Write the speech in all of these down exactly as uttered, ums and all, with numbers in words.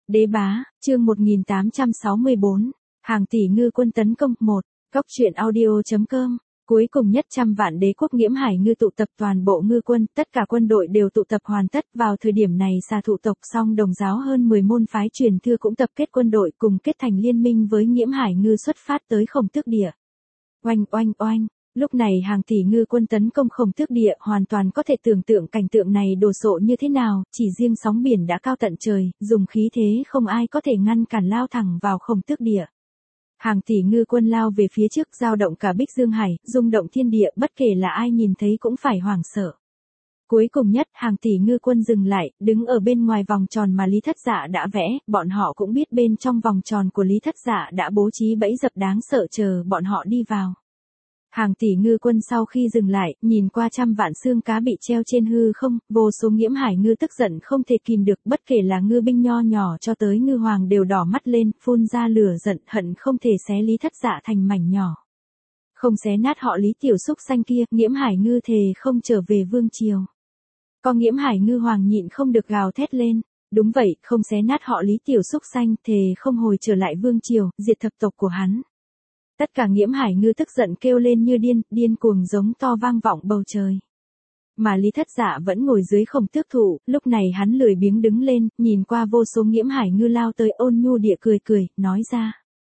Đế bá, chương một nghìn tám trăm sáu mươi bốn, hàng tỷ ngư quân tấn công. Một, Góc truyện audio.com. Cuối cùng nhất trăm vạn đế quốc Nghiễm Hải ngư tụ tập toàn bộ ngư quân, tất cả quân đội đều tụ tập hoàn tất. Vào thời điểm này xà thụ tộc song đồng giáo hơn mười môn phái truyền thư cũng tập kết quân đội cùng kết thành liên minh với Nghiễm Hải ngư xuất phát tới Khổng Tước Địa. Oanh oanh oanh. Lúc này hàng tỷ ngư quân tấn công Khổng Tước Địa, hoàn toàn có thể tưởng tượng cảnh tượng này đồ sộ như thế nào, chỉ riêng sóng biển đã cao tận trời, dùng khí thế không ai có thể ngăn cản lao thẳng vào Khổng Tước Địa. Hàng tỷ ngư quân lao về phía trước, dao động cả Bích Dương Hải, rung động thiên địa, bất kể là ai nhìn thấy cũng phải hoảng sợ. Cuối cùng nhất, hàng tỷ ngư quân dừng lại, đứng ở bên ngoài vòng tròn mà Lý Thất Dạ đã vẽ, bọn họ cũng biết bên trong vòng tròn của Lý Thất Dạ đã bố trí bẫy dập đáng sợ chờ bọn họ đi vào. Hàng tỷ ngư quân sau khi dừng lại, nhìn qua trăm vạn xương cá bị treo trên hư không, vô số Nghiễm Hải ngư tức giận không thể kìm được, bất kể là ngư binh nho nhỏ cho tới ngư hoàng đều đỏ mắt lên, phun ra lửa giận, hận không thể xé Lý Thất Dạ thành mảnh nhỏ. Không xé nát họ Lý tiểu xúc xanh kia, Nghiễm Hải ngư thề không trở về vương triều. Có Nghiễm Hải ngư hoàng nhịn không được gào thét lên. Đúng vậy, không xé nát họ Lý tiểu xúc xanh, thề không hồi trở lại vương triều, diệt thập tộc của hắn. Tất cả Nghiễm Hải ngư tức giận kêu lên như điên, điên cuồng giống to vang vọng bầu trời. Mà Lý Thất Dạ vẫn ngồi dưới Khổng Tước thụ, lúc này hắn lười biếng đứng lên, nhìn qua vô số Nghiễm Hải ngư lao tới, ôn nhu địa cười cười, nói ra.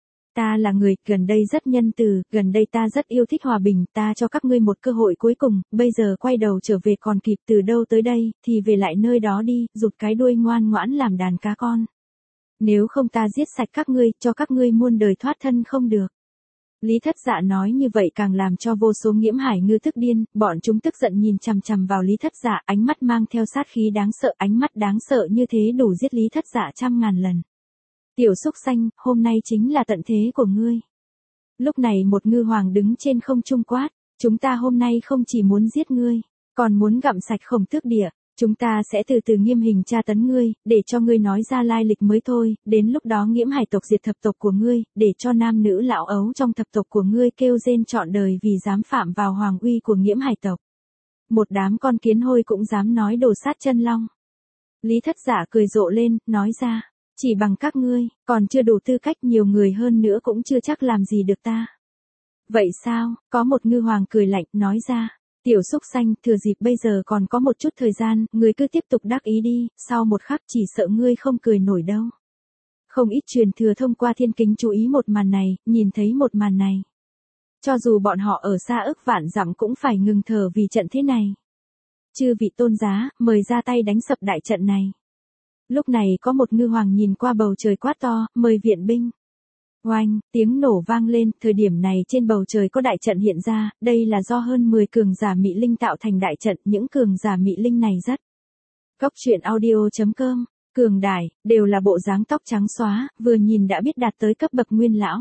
Ta là người, gần đây rất nhân từ, gần đây ta rất yêu thích hòa bình, ta cho các ngươi một cơ hội cuối cùng, bây giờ quay đầu trở về còn kịp, từ đâu tới đây, thì về lại nơi đó đi, rụt cái đuôi ngoan ngoãn làm đàn cá con. Nếu không ta giết sạch các ngươi, cho các ngươi muôn đời thoát thân không được. Lý Thất Dạ nói như vậy càng làm cho vô số Nghiễm Hải ngư tức điên, bọn chúng tức giận nhìn chằm chằm vào Lý Thất Dạ, ánh mắt mang theo sát khí đáng sợ, ánh mắt đáng sợ như thế đủ giết Lý Thất Dạ trăm ngàn lần. Tiểu xúc xanh, hôm nay chính là tận thế của ngươi. Lúc này một ngư hoàng đứng trên không trung quát, chúng ta hôm nay không chỉ muốn giết ngươi, còn muốn gặm sạch Khổng Tước Địa. Chúng ta sẽ từ từ nghiêm hình tra tấn ngươi, để cho ngươi nói ra lai lịch mới thôi, đến lúc đó Nghiễm Hải tộc diệt thập tộc của ngươi, để cho nam nữ lão ấu trong thập tộc của ngươi kêu rên trọn đời vì dám phạm vào hoàng uy của Nghiễm Hải tộc. Một đám con kiến hôi cũng dám nói đồ sát chân long. Lý Thất Dạ cười rộ lên, nói ra, chỉ bằng các ngươi, còn chưa đủ tư cách, nhiều người hơn nữa cũng chưa chắc làm gì được ta. Vậy sao, có một ngư hoàng cười lạnh, nói ra. Tiểu xúc xanh, thừa dịp bây giờ còn có một chút thời gian, ngươi cứ tiếp tục đắc ý đi, sau một khắc chỉ sợ ngươi không cười nổi đâu. Không ít truyền thừa thông qua thiên kính chú ý một màn này, nhìn thấy một màn này. Cho dù bọn họ ở xa ức vạn dặm cũng phải ngừng thở vì trận thế này. Chư vị tôn giá, mời ra tay đánh sập đại trận này. Lúc này có một ngư hoàng nhìn qua bầu trời quát to, mời viện binh. Oanh, tiếng nổ vang lên, thời điểm này trên bầu trời có đại trận hiện ra, đây là do hơn mười cường giả mị linh tạo thành đại trận, những cường giả mị linh này rất. Góc truyện audio.com, cường đại, đều là bộ dáng tóc trắng xóa, vừa nhìn đã biết đạt tới cấp bậc nguyên lão.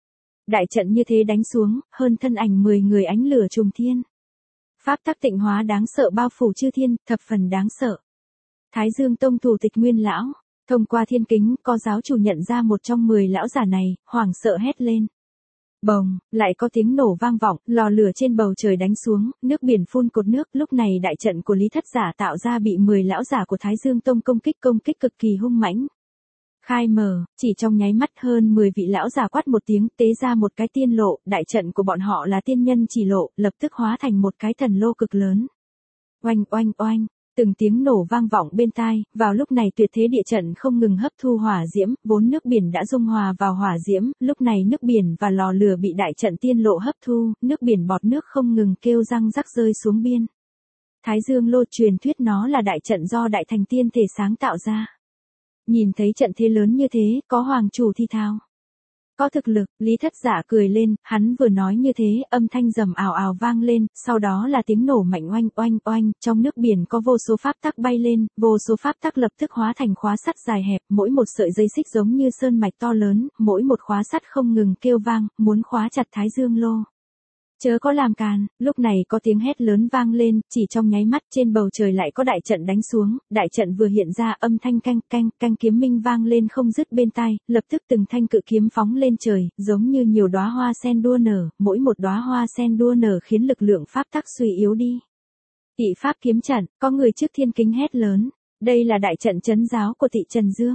Đại trận như thế đánh xuống, hơn thân ảnh mười người ánh lửa trùng thiên. Pháp tắc tịnh hóa đáng sợ bao phủ chư thiên, thập phần đáng sợ. Thái Dương Tông thủ tịch nguyên lão. Thông qua thiên kính, có giáo chủ nhận ra một trong mười lão giả này, hoảng sợ hét lên. Bồng, lại có tiếng nổ vang vọng, lò lửa trên bầu trời đánh xuống, nước biển phun cột nước, lúc này đại trận của Lý Thất Giả tạo ra bị mười lão giả của Thái Dương Tông công kích công kích cực kỳ hung mãnh. Khai mở, chỉ trong nháy mắt hơn mười vị lão giả quát một tiếng, tế ra một cái tiên lộ, đại trận của bọn họ là tiên nhân chỉ lộ, lập tức hóa thành một cái thần lô cực lớn. Oanh oanh oanh. Từng tiếng nổ vang vọng bên tai, vào lúc này tuyệt thế địa trận không ngừng hấp thu hỏa diễm, vốn nước biển đã dung hòa vào hỏa diễm, lúc này nước biển và lò lửa bị đại trận tiên lộ hấp thu, nước biển bọt nước không ngừng kêu răng rắc rơi xuống biên. Thái Dương Lô truyền thuyết nó là đại trận do đại thành tiên thể sáng tạo ra. Nhìn thấy trận thế lớn như thế, có hoàng chủ thi thao. Có thực lực, Lý Thất Giả cười lên, hắn vừa nói như thế, âm thanh rầm ào ào vang lên, sau đó là tiếng nổ mạnh oanh oanh oanh, trong nước biển có vô số pháp tắc bay lên, vô số pháp tắc lập tức hóa thành khóa sắt dài hẹp, mỗi một sợi dây xích giống như sơn mạch to lớn, mỗi một khóa sắt không ngừng kêu vang, muốn khóa chặt Thái Dương Lô. Chớ có làm càn, lúc này có tiếng hét lớn vang lên, chỉ trong nháy mắt trên bầu trời lại có đại trận đánh xuống, đại trận vừa hiện ra âm thanh canh canh canh kiếm minh vang lên không dứt bên tai, lập tức từng thanh cự kiếm phóng lên trời, giống như nhiều đóa hoa sen đua nở, mỗi một đóa hoa sen đua nở khiến lực lượng pháp tắc suy yếu đi. Tị pháp kiếm trận, có người trước thiên kính hét lớn, đây là đại trận trấn giáo của Tị Trần Dương.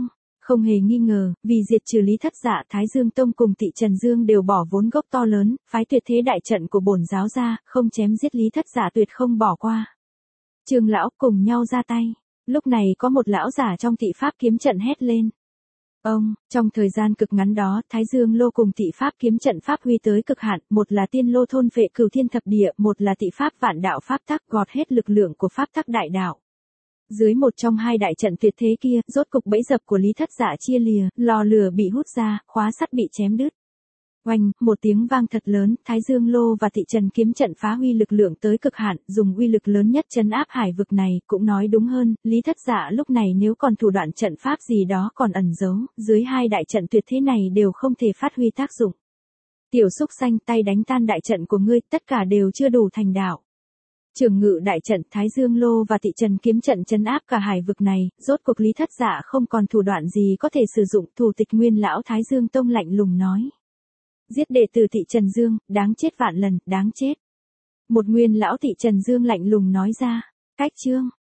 Không hề nghi ngờ, vì diệt trừ Lý Thất Dạ, Thái Dương Tông cùng Tị Trần Dương đều bỏ vốn gốc to lớn, phái tuyệt thế đại trận của bổn giáo ra, không chém giết Lý Thất Dạ tuyệt không bỏ qua. Trương lão cùng nhau ra tay. Lúc này có một lão giả trong Tị Pháp kiếm trận hét lên. Ông, trong thời gian cực ngắn đó, Thái Dương Lô cùng Tị Pháp kiếm trận pháp huy tới cực hạn, một là tiên lô thôn phệ cửu thiên thập địa, một là Tị Pháp vạn đạo pháp tắc gọt hết lực lượng của pháp tắc đại đạo. Dưới một trong hai đại trận tuyệt thế kia, rốt cục bẫy dập của Lý Thất Dạ chia lìa, lò lửa bị hút ra, khóa sắt bị chém đứt. Oanh, một tiếng vang thật lớn, Thái Dương Lô và Tị Trần kiếm trận phá huy lực lượng tới cực hạn, dùng uy lực lớn nhất trấn áp hải vực này, cũng nói đúng hơn, Lý Thất Dạ lúc này nếu còn thủ đoạn trận pháp gì đó còn ẩn giấu, dưới hai đại trận tuyệt thế này đều không thể phát huy tác dụng. Tiểu xúc xanh, tay đánh tan đại trận của ngươi, tất cả đều chưa đủ thành đạo. Trường ngự đại trận, Thái Dương Lô và Tị Trần kiếm trận trấn áp cả hải vực này, rốt cuộc Lý Thất Dạ không còn thủ đoạn gì có thể sử dụng. Thủ tịch Nguyên lão Thái Dương Tông lạnh lùng nói. Giết đệ tử Tị Trần Dương, đáng chết vạn lần, đáng chết. Một Nguyên lão Tị Trần Dương lạnh lùng nói ra. Cách chương.